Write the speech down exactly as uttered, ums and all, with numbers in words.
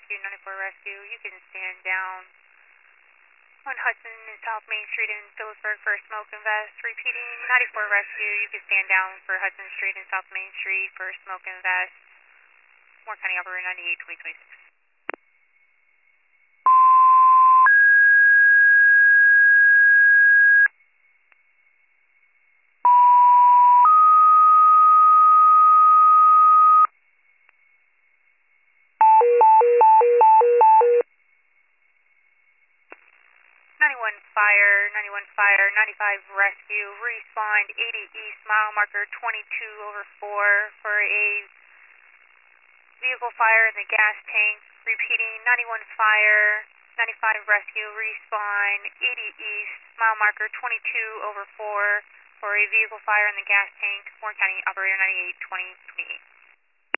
Rescue, ninety-four Rescue. You can stand down on Hudson and South Main Street in Phillipsburg for a smoke and vest. Repeating, ninety-four Rescue. You can stand down for Hudson Street and South Main Street for smoke and vest. Warren County Operator ninety-eight twenty twenty-six. ninety-one Fire, ninety-one Fire, ninety-five Rescue, respond eighty East, mile marker twenty-two over four for a vehicle fire in the gas tank. Repeating, ninety-one Fire, ninety-five Rescue, respond eighty East, mile marker twenty-two over four for a vehicle fire in the gas tank. Warren County Operator ninety-eight twenty twenty-eight.